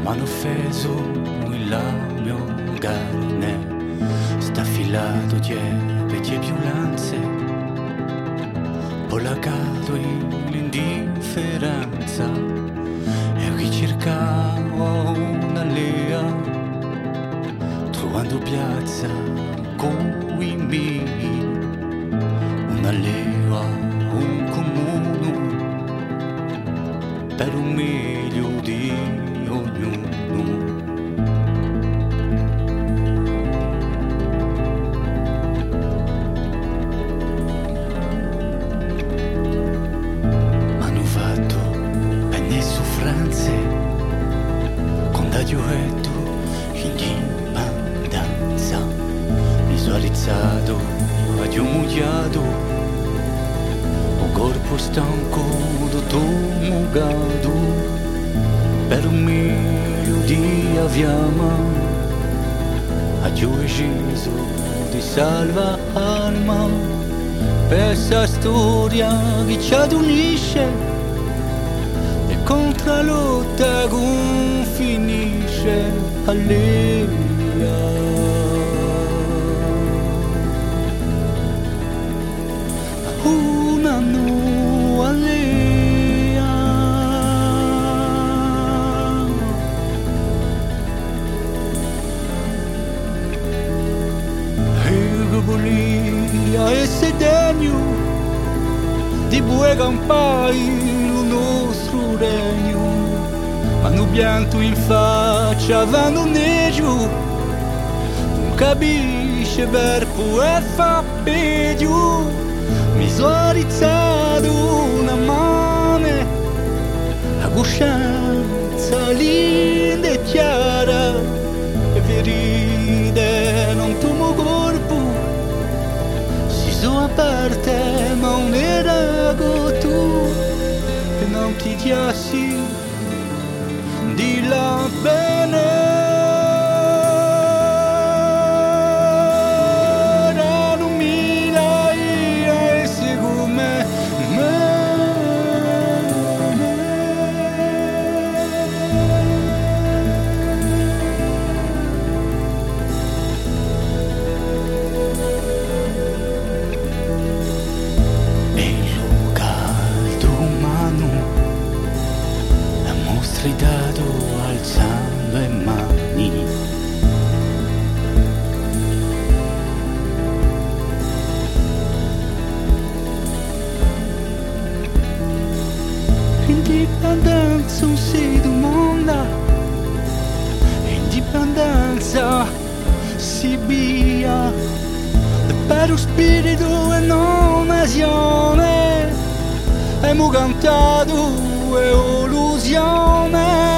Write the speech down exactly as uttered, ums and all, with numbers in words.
m'hanno offeso il mio carne, sta filato di vecchie violenze, polaccato l'indifferenza e ricercavo un'allea, trovando piazza con i miei, un'allea, un comune, per un meglio di ognuno. M'hanno fatto penne soffranze, con da giovetto in dipendenza, visualizzato, aggiumugliato, un corpo stanco, tutto mugato, per un meglio di avviama, a deciso di salva alma, per questa storia che ci unisce e contro la lotta che finisce alleluia. Una nuova allea, e Bolivia e sedegno di buie campai il nostro regno, ma non bianco in faccia vanno neggio, non capisce verbo e fa peggio. Visualizzato una mano, la coscienza linda e chiara, e veride non tuo corpo, si sono aperte ma non era tu, e non ti chiassi di la bene. Dato alzando le mani, indipendenza un si domanda, indipendenza si via per lo spirito e non azione, e mu cantato e illusione.